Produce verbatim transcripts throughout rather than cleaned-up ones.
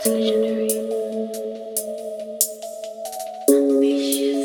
It's legendary. Ambitious.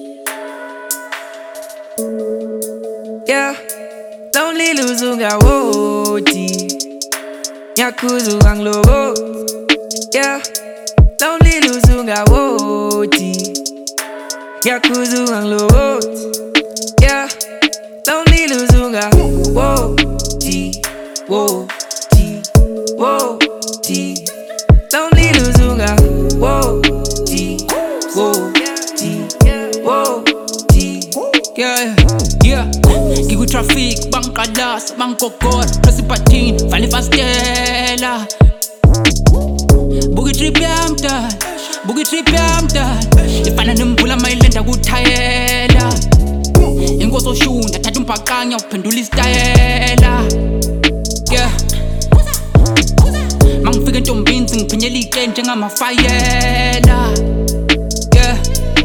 Yeah, lonely luzunga woti Nyakuzu ang logo. Yeah, lonely luzunga woti Nyakuzu ang logo. Yeah, lonely luzunga woti woti woti lonely luzunga woti woti woti. Yeah, yeah. Gigu traffic, bang kalas, bang kokor, presi patin, fani fastela. Bugi trip yamta, bugi trip yamta. Ifana nembula mailenda kuthayela. Inkosi oshunda thatha umpakanya uphendula istayela. Yeah. Mangifika entombini ngiphinyela iqe njengamafayela. Yeah.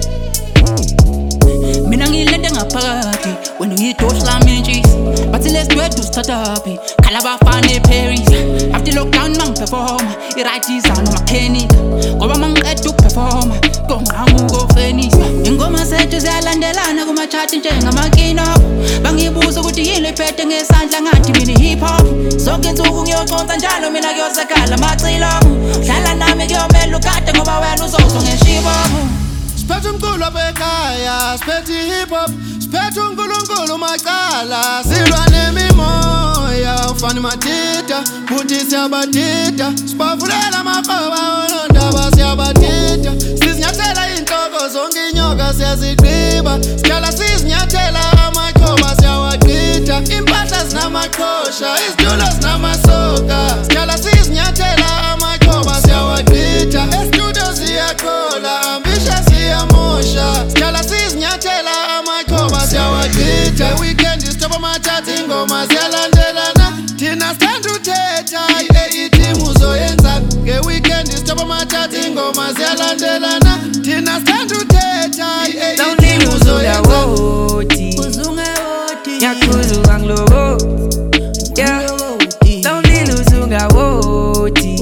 Mina ngilende ngaphakathi wena ngidosha lami entshisi bathi lesitwethu sithathaphi khala abafana eParis after lockdown mangiperforma i-right izana makhenika ngoba mangiqeda ukuperforma konqhamuka ofenisa ingoma zethu ziyalandelana kuma-chart njengamakino bangibuza ukuthi yini iphethe ngesandla ngathi mina hip hop zonke insuku ngiyoconsa njalo mina kuyozakala amacilongo dlala nami kuyomela ugade ngoba wena uzozwa ngeshibomo. Spethu umculo bekhaya, spethu hip hop, spethu unkulunkulu macala. Silwa nemimoya, ufana matita, futhi siyabatita. Sibavulela amaqoba, onondaba siyabatita. Sizinyathela inhloko, zonke inyoka siyazigqiba. Sihlala sizinyathela amaqoba siyawaqitha. Impahla zinamaqhosha, izitulo zinamasoka. Sihlala sizinyathela amaqoba siyawaqitha. Estudio siyaqola, ambitious siyamosha. Sihlala sizinyathela amaqoba siyawaqitha. Weekend isithoba amathatha ingoma ziyalandelana. Thina sithanda uthetha i-team uzoyenza. Nge-weekend isithoba amathatha ingoma ziyalandelana. Thina sithanda uthetha i-team uzoyenza. Uzunga woti Nyakuzu ang logo. Yeah, lonely luzunga woti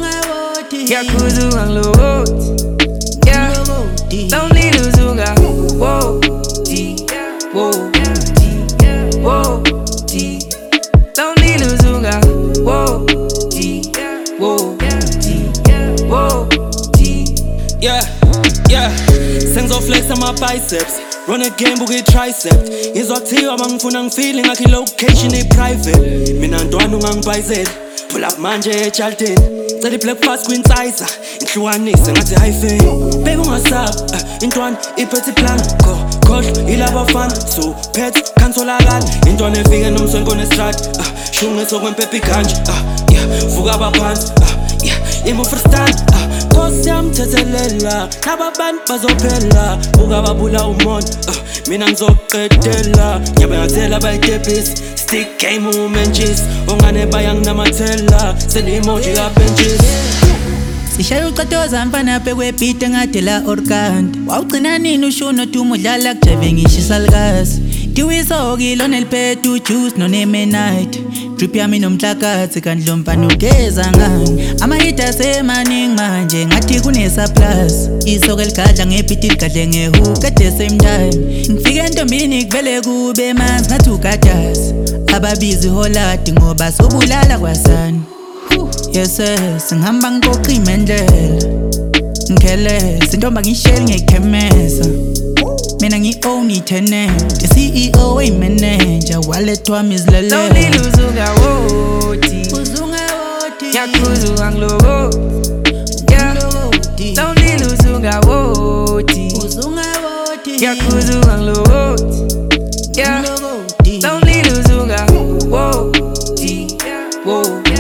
Nyakuzu ang logo. Yeah, lonely luzunga woti woti woti lonely luzunga woti woti woti. Yeah, yeah. Sengizoflex ama biceps. Run a game buki tricep. Izothiwa mangifuna ngifeel ngakhi location e private. Mina ntwana ungangibhayizela. Pull up manje eCharlton. Cela breakfast kwinsiza. Inhlukanise ngathi hyphen. Baby ungasaba. Intwana iphethe plan. Go khohlwa ilaba fana. So pet kansolakala. Intwana efike nomswenko nestrad. Shunge sokwempephi kanje. Yeah, vuka abaphansi. Yeah, imo for stand. Kosi yamthethelela nababantu bazophela buka babula umona mina ngizoqedela nyabe ngathela bayitebhisi stick game umentshisi ongane bayanginamathela seli-emoji kabenchisi. Sishaya ucatoza mfana bekwebhid engadela orkant wawugcina nini ushuno tuma udlala kujeve ngishisa likazi tiwisoki lona eliphethe ujuice nonemenite drip yami nomhlakathi kanti lo mfana ugeza ngani amahit asemaningi manje ngathi kunesurplus isoka eligadla ngebhidi ligadle ngehook at the same time ngifike entombini kuvele kube manzi ngathi ugatasi ababizi holadi ngoba sobulala kwasani. Yes, yes, ngihamba ngiqoqa imendlela ngikheleza intomba ngisheli ngekhemesa mina ngi-own i-tenant i-C E O wey-manager wallet wami izilelele. Lonely luzunga woti Nyakuzu ang logo. Yeah, lonely luzunga woti Nyakuzu ang logo. Yeah, lonely luzunga woti woti